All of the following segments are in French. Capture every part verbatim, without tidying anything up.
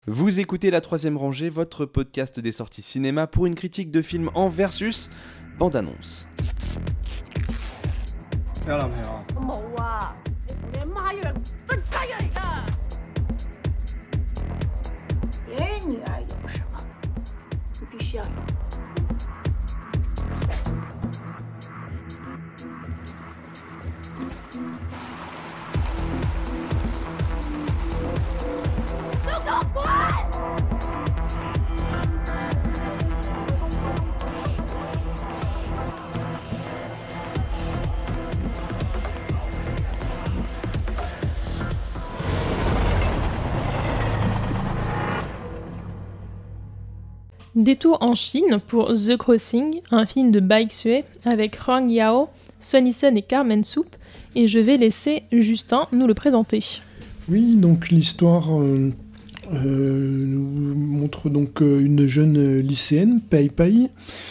Vous écoutez La Troisième Rangée, votre podcast des sorties cinéma pour une critique de film en versus bande-annonce. 有男朋友啊？ 冇啊，你同你阿媽一樣真雞嚟㗎！別女兒有什麼，你必須要有。都給我滾！ Détour en Chine pour The Crossing, un film de Bai Xue avec Huang Yao, Sonny Sun et Carmen Soup, et je vais laisser Justin nous le présenter. Oui, donc l'histoire euh, euh, nous montre donc euh, une jeune lycéenne, Pei Pei,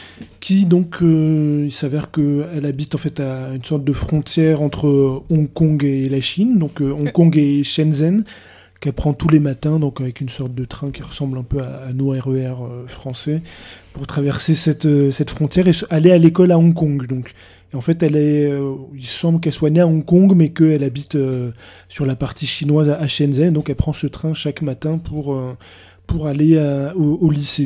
qui donc euh, il s'avère qu'elle habite en fait à une sorte de frontière entre Hong Kong et la Chine, donc euh, Hong Kong et Shenzhen, qu'elle prend tous les matins, donc avec une sorte de train qui ressemble un peu à, à nos R E R euh, français, pour traverser cette, euh, cette frontière et aller à l'école à Hong Kong. Donc. Et en fait, elle est, euh, il semble qu'elle soit née à Hong Kong, mais qu'elle habite euh, sur la partie chinoise à, à Shenzhen, donc elle prend ce train chaque matin pour, euh, pour aller à, au, au lycée.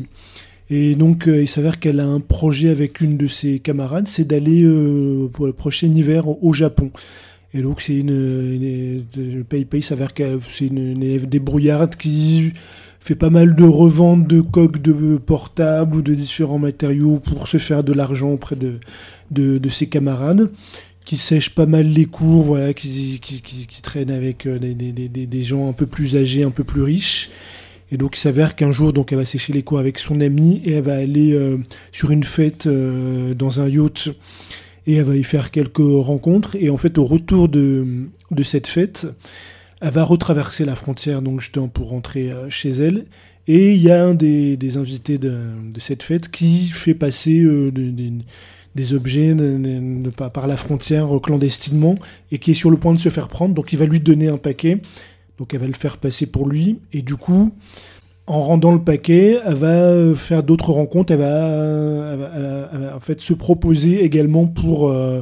Et donc, euh, il s'avère qu'elle a un projet avec une de ses camarades, c'est d'aller euh, pour le prochain hiver au, au Japon. Et donc, c'est une, une, une Pei Pei s'avère que c'est une, une élève débrouillarde qui fait pas mal de reventes de coques de portables ou de différents matériaux pour se faire de l'argent auprès de, de, de ses camarades, qui sèche pas mal les cours, voilà, qui, qui, qui, qui traîne avec des, des, des, des gens un peu plus âgés, un peu plus riches. Et donc, il s'avère qu'un jour, donc, elle va sécher les cours avec son amie et elle va aller euh, sur une fête euh, dans un yacht. Et elle va y faire quelques rencontres. Et en fait, au retour de, de cette fête, elle va retraverser la frontière donc justement pour rentrer euh, chez elle. Et il y a un des, des invités de, de cette fête qui fait passer euh, de, de, des objets de, de, de, par la frontière euh, clandestinement et qui est sur le point de se faire prendre. Donc il va lui donner un paquet. Donc elle va le faire passer pour lui. Et du coup, en rendant le paquet, elle va faire d'autres rencontres, elle va, elle va, elle va en fait se proposer également pour euh,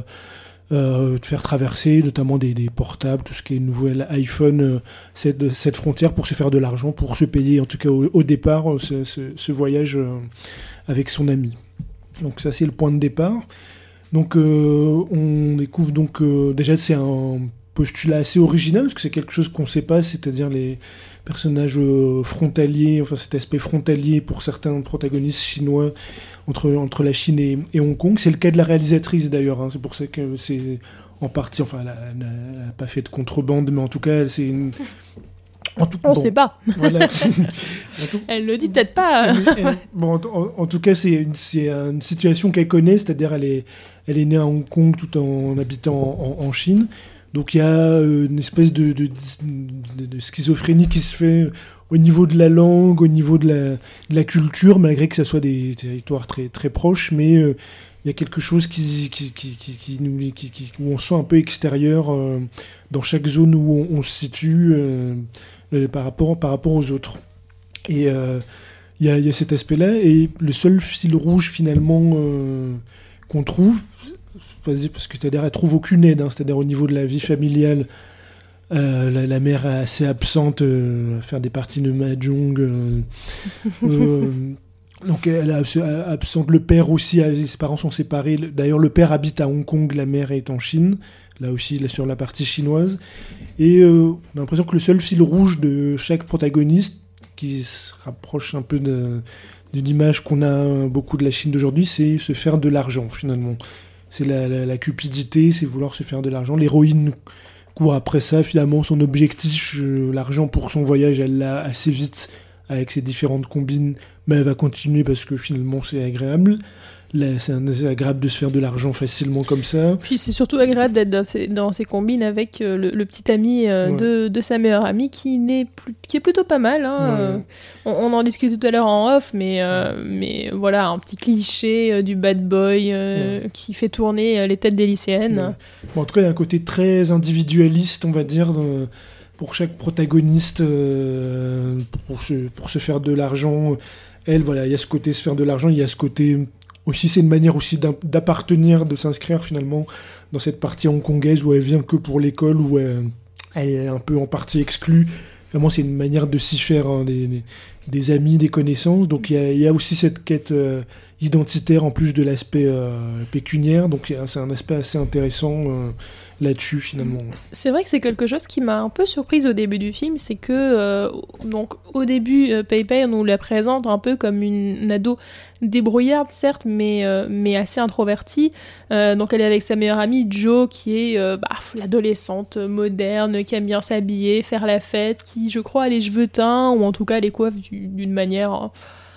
euh, faire traverser notamment des, des portables, tout ce qui est nouvel iPhone, euh, cette, cette frontière pour se faire de l'argent, pour se payer en tout cas au, au départ ce, ce, ce voyage euh, avec son ami. Donc ça c'est le point de départ. Donc euh, on découvre donc euh, déjà c'est un postulat assez original parce que c'est quelque chose qu'on ne sait pas, c'est-à-dire les personnages euh, frontaliers, enfin cet aspect frontalier pour certains protagonistes chinois entre, entre la Chine et, et Hong Kong. C'est le cas de la réalisatrice d'ailleurs, hein. C'est pour ça que c'est en partie, enfin elle n'a pas fait de contrebande, mais en tout cas c'est une... En tout, On bon, sait pas. Voilà. tout, Elle le dit peut-être pas. elle, elle, bon, en, en tout cas, c'est une, c'est une situation qu'elle connaît, c'est-à-dire elle est, elle est née à Hong Kong tout en habitant en, en Chine. Donc il y a une espèce de, de, de, de schizophrénie qui se fait au niveau de la langue, au niveau de la, de la culture, malgré que ce soit des territoires très, très proches, mais euh, il y a quelque chose qui, qui, qui, qui, qui, qui, qui, où on se sent un peu extérieur euh, dans chaque zone où on, on se situe euh, euh, par, rapport, par rapport aux autres. Et euh, il y a, il y a cet aspect-là, et le seul fil rouge finalement euh, qu'on trouve, parce que c'est-à-dire elle trouve aucune aide, hein, c'est-à-dire au niveau de la vie familiale, euh, la, la mère est assez absente, euh, à faire des parties de mahjong, euh, euh, donc elle est absente. Le père aussi, ses parents sont séparés. D'ailleurs, le père habite à Hong Kong, la mère est en Chine, là aussi là, sur la partie chinoise. Et euh, on a l'impression que le seul fil rouge de chaque protagoniste, qui se rapproche un peu de, d'une image qu'on a beaucoup de la Chine d'aujourd'hui, c'est se faire de l'argent finalement. C'est la, la, la cupidité, c'est vouloir se faire de l'argent. L'héroïne court après ça, finalement, son objectif, euh, l'argent pour son voyage, elle l'a assez vite avec ses différentes combines, mais elle va continuer parce que finalement c'est agréable. Là, c'est, un, c'est agréable de se faire de l'argent facilement comme ça. Puis c'est surtout agréable d'être dans ces, dans ces combines avec euh, le, le petit ami euh, ouais. de, de sa meilleure amie qui, n'est plus, qui est plutôt pas mal. Hein. Ouais. Euh, on, on en discutait tout à l'heure en off, mais, euh, mais voilà, un petit cliché euh, du bad boy euh, ouais. qui fait tourner euh, les têtes des lycéennes. Ouais. Bon, en tout cas, il y a un côté très individualiste, on va dire, dans, pour chaque protagoniste euh, pour, se, pour se faire de l'argent. Elle, voilà, il y a ce côté se faire de l'argent, il y a ce côté aussi, c'est une manière aussi d'appartenir, de s'inscrire finalement dans cette partie hongkongaise où elle vient que pour l'école, où elle, elle est un peu en partie exclue. Vraiment, c'est une manière de s'y faire hein, des, des, des amis, des connaissances. Donc il y a, il y a aussi cette quête euh, identitaire en plus de l'aspect euh, pécuniaire. Donc c'est un aspect assez intéressant euh, là-dessus finalement. C'est vrai que c'est quelque chose qui m'a un peu surprise au début du film, c'est que euh, donc au début euh, Pei Pei on nous la présente un peu comme une, une ado débrouillarde certes, mais euh, mais assez introvertie. Euh, donc elle est avec sa meilleure amie Jo qui est euh, bah, l'adolescente moderne qui aime bien s'habiller, faire la fête, qui je crois a les cheveux teints ou en tout cas les coiffe d'une manière euh,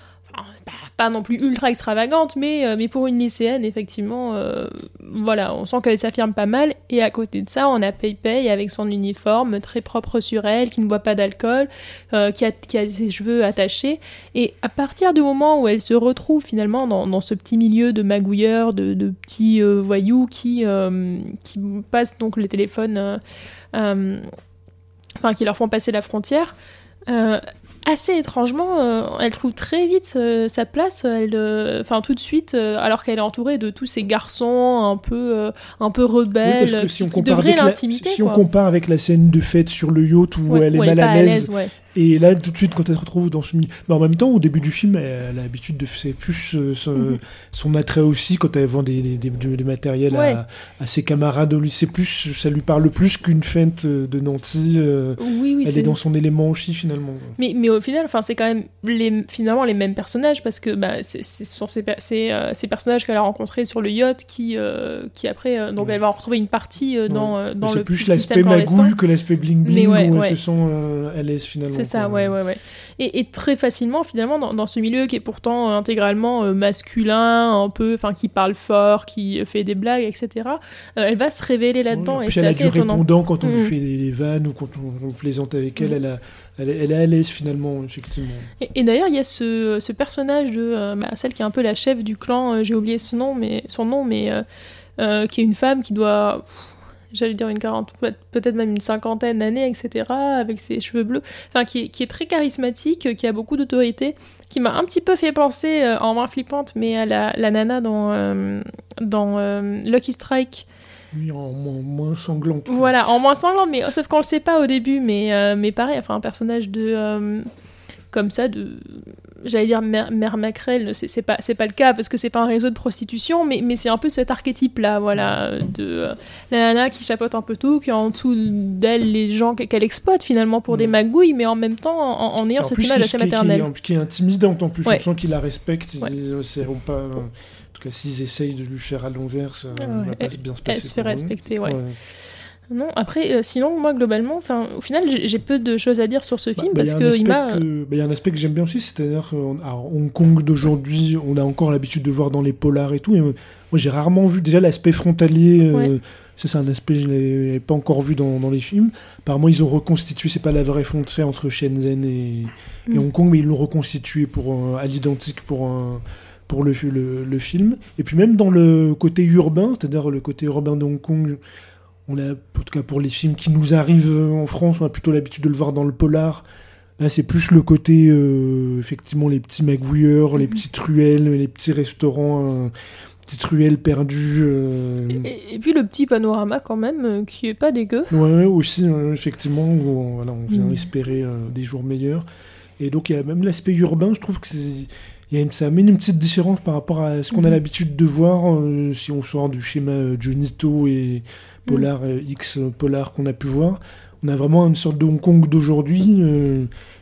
Pas, pas non plus ultra extravagante, mais, euh, mais pour une lycéenne, effectivement, euh, voilà, on sent qu'elle s'affirme pas mal. Et à côté de ça, on a Pei Pei avec son uniforme très propre sur elle, qui ne boit pas d'alcool, euh, qui, a, qui a ses cheveux attachés. Et à partir du moment où elle se retrouve finalement dans, dans ce petit milieu de magouilleurs, de, de petits euh, voyous qui, euh, qui passent donc le téléphone, euh, euh, enfin qui leur font passer la frontière, euh, assez étrangement, euh, elle trouve très vite euh, sa place, elle, euh, enfin tout de suite, euh, alors qu'elle est entourée de tous ces garçons un peu, euh, un peu rebelles, oui, si qui, qui devraient l'intimider. Si, si quoi. on compare avec la scène de fête sur le yacht où ouais, elle est ouais, mal à l'aise, l'aise ouais. Et là, tout de suite, quand elle se retrouve dans ce milieu... Mais en même temps, au début du film, elle, elle a l'habitude de faire plus euh, son, mm-hmm. son attrait aussi, quand elle vend des, des, des, des matériels ouais. à, à ses camarades au lycée. Plus, ça lui parle plus qu'une fête de Nancy. Euh, oui, oui, elle c'est... est dans son élément aussi, finalement. Mais, mais au final, c'est quand même les, finalement les mêmes personnages, parce que bah, c'est, c'est, ce sont ces, ces, euh, ces personnages qu'elle a rencontrés sur le yacht qui, euh, qui après... Euh, donc ouais. elle va en retrouver une partie euh, dans, ouais. dans c'est le... C'est plus l'aspect magouille que l'aspect bling-bling, ouais, où ouais. elle se sent euh, à l'aise, finalement. C'est ça, ouais, ouais, ouais. Et, et très facilement, finalement, dans, dans ce milieu qui est pourtant euh, intégralement euh, masculin, un peu, enfin, qui parle fort, qui fait des blagues, et cetera, euh, elle va se révéler là-dedans. Ouais, et puis c'est elle a assez du étonnant. répondant quand on mmh. lui fait des, des vannes ou quand on, on plaisante avec elle, mmh. elle, a, elle, elle est à l'aise, finalement, effectivement. Et, et d'ailleurs, il y a ce, ce personnage de euh, bah, celle qui est un peu la chef du clan, euh, j'ai oublié son nom, mais, son nom, mais euh, euh, qui est une femme qui doit... Pff, j'allais dire une quarantaine, peut-être même une cinquantaine d'années, et cetera, avec ses cheveux bleus, enfin, qui est, qui est très charismatique, qui a beaucoup d'autorité, qui m'a un petit peu fait penser, euh, en moins flippante, mais à la, la nana dans, euh, dans euh, Lucky Strike. Oui, en moins, moins sanglante. Voilà, en moins sanglante, mais sauf qu'on le sait pas au début, mais, euh, mais pareil, enfin, un personnage de... Euh, comme ça, de... J'allais dire Mère, Mère Mackerel, c'est, c'est, pas, c'est pas le cas parce que c'est pas un réseau de prostitution, mais, mais c'est un peu cet archétype-là, voilà, de euh, la nana qui chapeaute un peu tout, qui a en dessous d'elle les gens qu'elle exploite finalement pour ouais. des magouilles, mais en même temps en, en ayant Alors, cette image assez maternelle. Qui est, qui est intimidante en plus, ouais. on sent qu'il la respecte, ouais. ils, c'est pas, euh, en tout cas s'ils essayent de lui faire à l'envers, ça ouais. va pas elle, bien se passer. Elle se fait respecter, ouais. ouais. Non, après, euh, sinon, moi, globalement, au final, j'ai, j'ai peu de choses à dire sur ce film, bah, parce bah, qu'il m'a... Il bah, y a un aspect que j'aime bien aussi, c'est-à-dire qu'à Hong Kong d'aujourd'hui, on a encore l'habitude de voir dans les polars et tout, et moi, j'ai rarement vu, déjà, l'aspect frontalier, ouais. euh, ça, c'est un aspect que je n'ai pas encore vu dans, dans les films. Apparemment, ils ont reconstitué, c'est pas la vraie frontière entre Shenzhen et, mm. et Hong Kong, mais ils l'ont reconstitué pour, euh, à l'identique pour... Euh, pour le, le, le film. Et puis même dans le côté urbain, c'est-à-dire le côté urbain de Hong Kong... On a, en tout cas pour les films qui nous arrivent en France, on a plutôt l'habitude de le voir dans le polar. Là, c'est plus le côté, euh, effectivement, les petits magouilleurs, mmh. les petites ruelles, les petits restaurants, euh, petites ruelles perdues. Euh... Et, et puis le petit panorama, quand même, euh, qui est pas dégueu. Ouais, aussi, euh, effectivement, où on, voilà, on vient mmh. espérer euh, des jours meilleurs. Et donc, il y a même l'aspect urbain, je trouve que c'est... Il y a une, ça amène une petite différence par rapport à ce qu'on mmh. a l'habitude de voir euh, si on sort du schéma euh, Jonito et Polar, mmh. euh, X euh, Polar qu'on a pu voir. On a vraiment une sorte de Hong Kong d'aujourd'hui. Euh,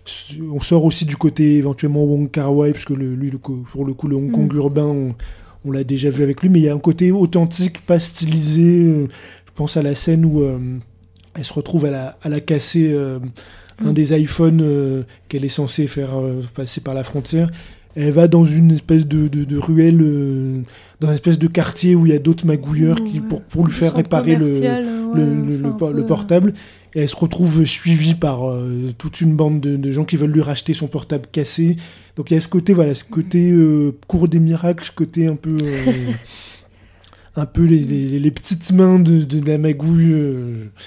on sort aussi du côté éventuellement Wong Kar-wai, parce que le, lui, le, pour le coup, le Hong Kong mmh. urbain, on, on l'a déjà vu avec lui, mais il y a un côté authentique, pas stylisé. Euh, je pense à la scène où euh, elle se retrouve à la, à la casser euh, mmh. un des iPhones euh, qu'elle est censée faire euh, passer par la frontière. Elle va dans une espèce de, de, de ruelle, euh, dans une espèce de quartier où il y a d'autres magouilleurs qui, pour, pour lui faire réparer le, ouais, le, le, le, le portable. Et elle se retrouve suivie par euh, toute une bande de, de gens qui veulent lui racheter son portable cassé. Donc il y a ce côté, voilà, ce côté euh, cours des miracles, ce côté un peu, euh, un peu les, les, les petites mains de, de la magouille. Euh,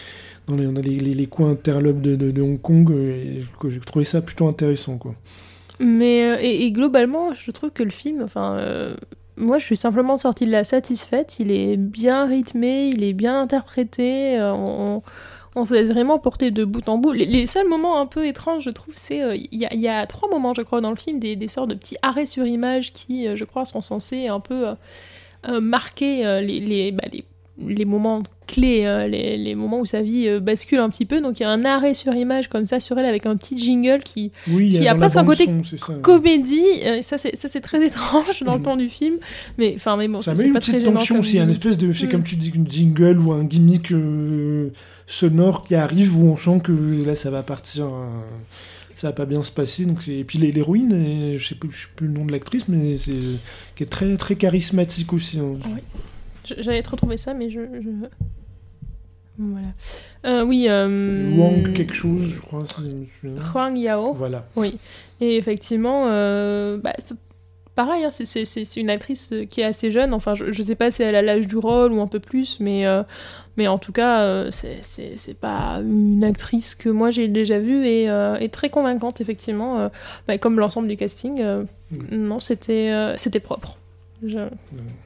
dans les, dans les, les, les coins interlopes de, de, de Hong Kong. Et j'ai trouvé ça plutôt intéressant, quoi. Mais euh, et, et globalement, je trouve que le film, enfin, euh, moi, je suis simplement sortie de là satisfaite. Il est bien rythmé, il est bien interprété. Euh, on, on se laisse vraiment porter de bout en bout. Les, les seuls moments un peu étranges, je trouve, c'est il euh, y, y a trois moments, je crois, dans le film, des, des sortes de petits arrêts sur image qui, euh, je crois, sont censés un peu euh, euh, marquer euh, les, les, bah, les les moments clés, euh, les, les moments où sa vie euh, bascule un petit peu. Donc il y a un arrêt sur image comme ça sur elle avec un petit jingle qui, oui, qui a, a presque un côté son, ça, comédie. Euh, ça, c'est, ça c'est très étrange dans mmh. le plan du film. Mais, mais bon, ça, ça met une petite tension aussi, un espèce de, c'est mmh. comme tu dis, une jingle ou un gimmick euh, sonore qui arrive où on sent que là ça va partir... Euh... ça va pas bien se passer. Donc c'est... Et puis l'héroïne, je sais plus, je sais plus le nom de l'actrice, mais c'est qui est très, très charismatique aussi. Hein. Oui. J'allais te retrouver ça, mais je... je... Voilà. Euh, oui. Euh... Wang quelque chose, je crois. Huang Yao. Voilà. Oui. Et effectivement, euh, bah, pareil, hein, c'est, c'est, c'est une actrice qui est assez jeune. Enfin, je, je sais pas si elle a l'âge du rôle ou un peu plus, mais, euh, mais en tout cas, euh, c'est, c'est, c'est pas une actrice que moi j'ai déjà vue et, euh, et très convaincante, effectivement. Euh, bah, comme l'ensemble du casting, euh, mmh. non, c'était, euh, c'était propre. Je... Mmh.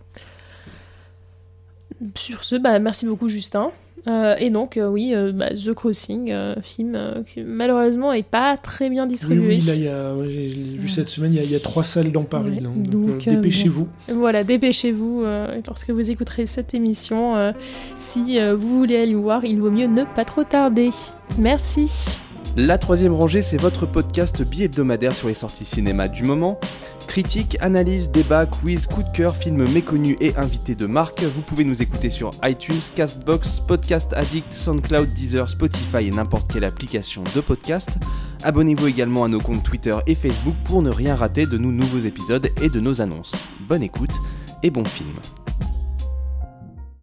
Sur ce, bah, merci beaucoup Justin. Euh, et donc, euh, oui, euh, bah, The Crossing, euh, film euh, qui malheureusement n'est pas très bien distribué. Oui, oui, là, y a, ouais, j'ai, j'ai vu cette semaine, il y, y a trois salles dans Paris. Ouais, là, donc, donc euh, dépêchez-vous. Bon. Voilà, dépêchez-vous euh, lorsque vous écouterez cette émission. Euh, si euh, vous voulez aller voir, il vaut mieux ne pas trop tarder. Merci. La troisième rangée, c'est votre podcast bi-hebdomadaire sur les sorties cinéma du moment. Critiques, analyses, débats, quiz, coup de cœur, films méconnus et invités de marque. Vous pouvez nous écouter sur iTunes, Castbox, Podcast Addict, SoundCloud, Deezer, Spotify et n'importe quelle application de podcast. Abonnez-vous également à nos comptes Twitter et Facebook pour ne rien rater de nos nouveaux épisodes et de nos annonces. Bonne écoute et bon film.